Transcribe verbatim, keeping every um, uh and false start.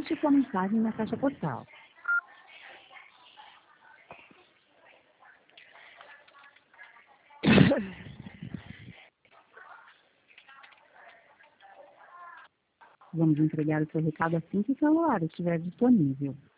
Deixe sua mensagem na caixa postal. Vamos entregar o seu recado assim que o celular estiver disponível.